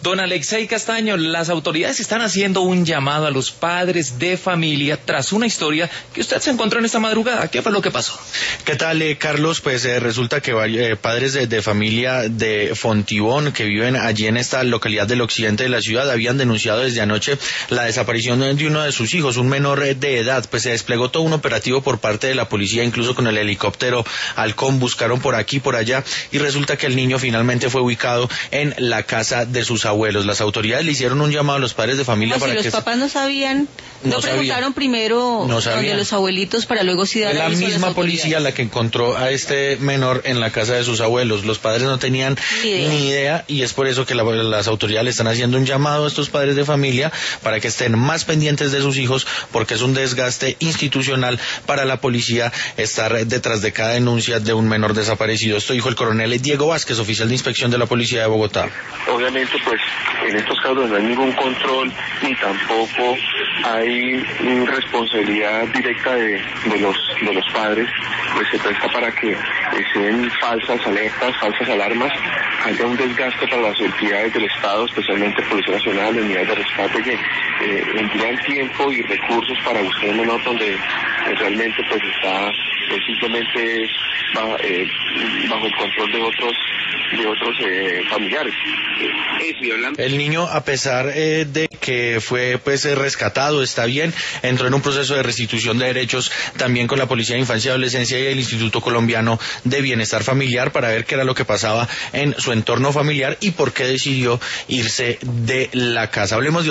Don Alexei Castaño, las autoridades están haciendo un llamado a los padres de familia tras una historia que usted se encontró en esta madrugada. ¿Qué fue lo que pasó? ¿Qué tal, Carlos? Pues resulta que padres de familia de Fontibón que viven allí en esta localidad del occidente de la ciudad habían denunciado desde anoche la desaparición de uno de sus hijos, un menor de edad. Pues se desplegó todo un operativo por parte de la policía, incluso con el helicóptero Halcón, buscaron por aquí, por allá, y resulta que el niño finalmente fue ubicado en la casa de sus abuelos. Las autoridades le hicieron un llamado a los padres de familia para que... los papás no sabían, no preguntaron primero donde los abuelitos para luego sí dar aviso a las autoridades. La misma policía la que encontró a este menor en la casa de sus abuelos. Los padres no tenían ni idea, y es por eso que las autoridades le están haciendo un llamado a estos padres de familia para que estén más pendientes de sus hijos, porque es un desgaste institucional para la policía estar detrás de cada denuncia de un menor desaparecido. Esto dijo el coronel Diego Vázquez, oficial de inspección de la policía de Bogotá. Obviamente, pues en estos casos no hay ningún control ni tampoco hay responsabilidad directa de los padres, pues se presta para que se den falsas alertas, falsas alarmas, haya un desgaste para las entidades del Estado, especialmente Policía Nacional, unidades de rescate que emplean tiempo y recursos para buscar un menor donde realmente pues está simplemente bajo el control de otros familiares. El niño, a pesar de que fue pues rescatado, está bien, entró en un proceso de restitución de derechos también con la Policía de Infancia y Adolescencia y el Instituto Colombiano de Bienestar Familiar para ver qué era lo que pasaba en su entorno familiar y por qué decidió irse de la casa. Hablemos de